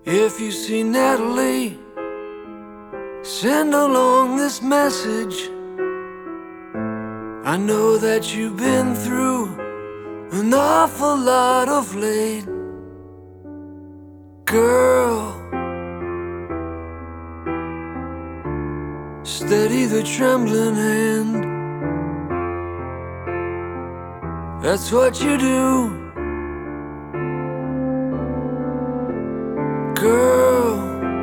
If you see Natalie, send along this message. I know that you've been through an awful lot of late. Girl, steady the trembling hand. That's what you do. Girl,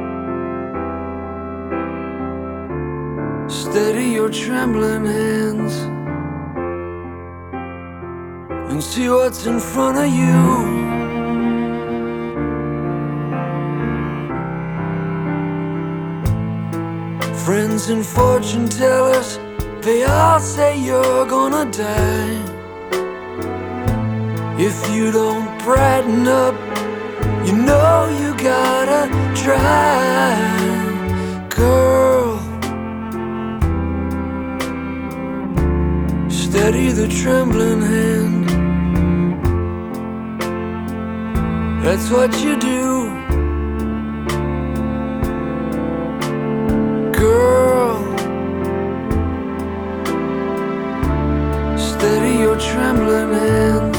steady your trembling hands and see what's in front of you. Friends and fortune tellers, they all say you're gonna die. If you don't brighten up, you know you gotta try. Girl, steady the trembling hand. That's what you do. Girl, steady your trembling hands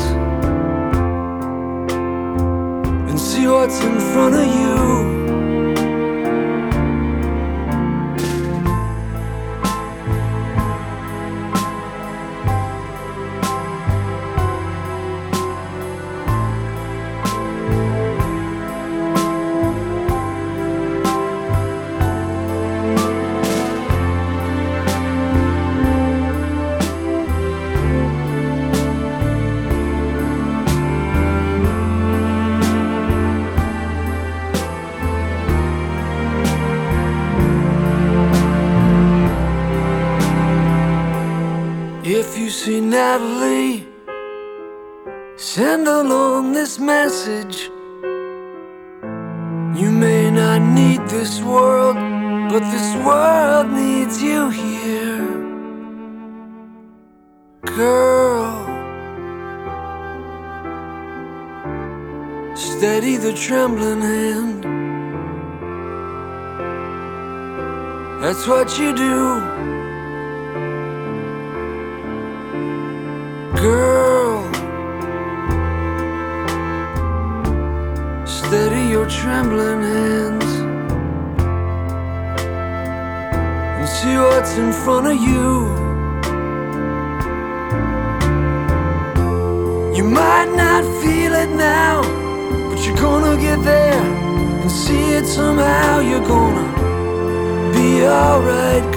and see what's in front of you. If you see Natalie, send along this message. You may not need this world, but this world needs you here. Girl, steady the trembling hand. That's what you do. Girl, steady your trembling hands and see what's in front of you. You might not feel it now, but you're gonna get there and see it somehow. You're gonna be alright.